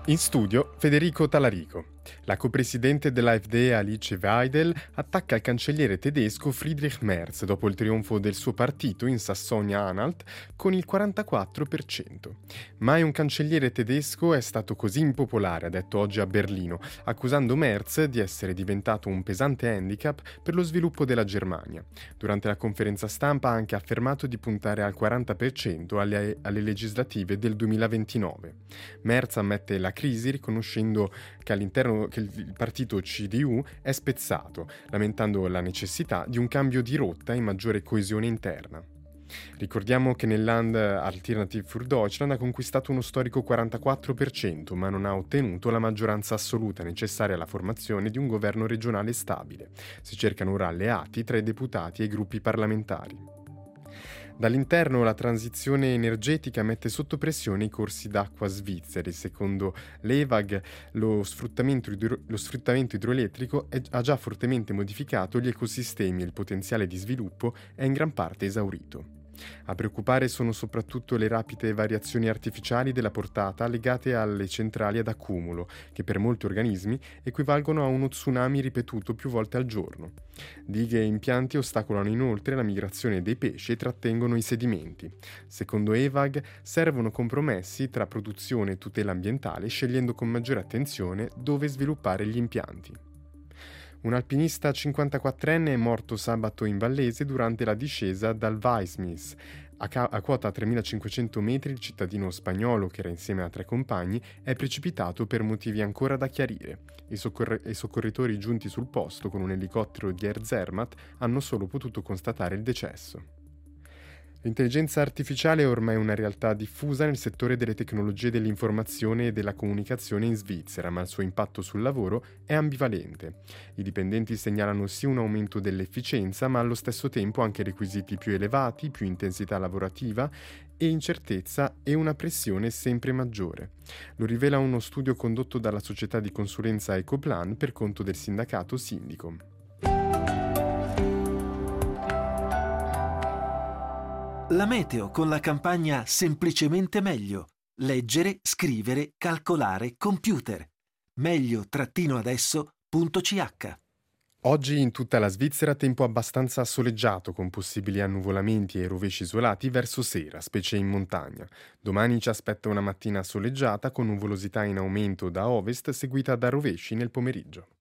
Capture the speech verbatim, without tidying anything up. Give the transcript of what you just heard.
In studio Federico Talarico. La copresidente dell'AfD Alice Weidel attacca il cancelliere tedesco Friedrich Merz dopo il trionfo del suo partito in Sassonia-Anhalt con il quarantaquattro per cento. Mai un cancelliere tedesco è stato così impopolare, ha detto oggi a Berlino, accusando Merz di essere diventato un pesante handicap per lo sviluppo della Germania. Durante la conferenza stampa ha anche affermato di puntare al quaranta per cento alle, alle legislative del duemilaventinove. Merz ammette la crisi riconoscendo che all'interno che il partito C D U è spezzato, lamentando la necessità di un cambio di rotta e maggiore coesione interna. Ricordiamo che nel Land Alternative für Deutschland ha conquistato uno storico quarantaquattro per cento, ma non ha ottenuto la maggioranza assoluta necessaria alla formazione di un governo regionale stabile. Si cercano ora alleati tra i deputati e i gruppi parlamentari. Dall'interno la transizione energetica mette sotto pressione i corsi d'acqua svizzeri. Secondo l'E V A G lo sfruttamento, idro- lo sfruttamento idroelettrico è- ha già fortemente modificato gli ecosistemi e il potenziale di sviluppo è in gran parte esaurito. A preoccupare sono soprattutto le rapide variazioni artificiali della portata legate alle centrali ad accumulo, che per molti organismi equivalgono a uno tsunami ripetuto più volte al giorno. Dighe e impianti ostacolano inoltre la migrazione dei pesci e trattengono i sedimenti. Secondo E V A G servono compromessi tra produzione e tutela ambientale, scegliendo con maggiore attenzione dove sviluppare gli impianti. Un alpinista cinquantaquattrenne è morto sabato in Vallese durante la discesa dal Weissmis. A, ca- a quota tremilacinquecento metri il cittadino spagnolo, che era insieme a tre compagni, è precipitato per motivi ancora da chiarire. I, soccorre- i soccorritori giunti sul posto con un elicottero di Air Zermatt hanno solo potuto constatare il decesso. L'intelligenza artificiale è ormai una realtà diffusa nel settore delle tecnologie dell'informazione e della comunicazione in Svizzera, ma il suo impatto sul lavoro è ambivalente. I dipendenti segnalano sì un aumento dell'efficienza, ma allo stesso tempo anche requisiti più elevati, più intensità lavorativa e incertezza e una pressione sempre maggiore. Lo rivela uno studio condotto dalla società di consulenza Ecoplan per conto del sindacato Sindicom. La meteo con la campagna Semplicemente Meglio. Leggere, scrivere, calcolare, computer. meglio-adesso punto c h. Oggi in tutta la Svizzera tempo abbastanza soleggiato con possibili annuvolamenti e rovesci isolati verso sera, specie in montagna. Domani ci aspetta una mattina soleggiata con nuvolosità in aumento da ovest seguita da rovesci nel pomeriggio.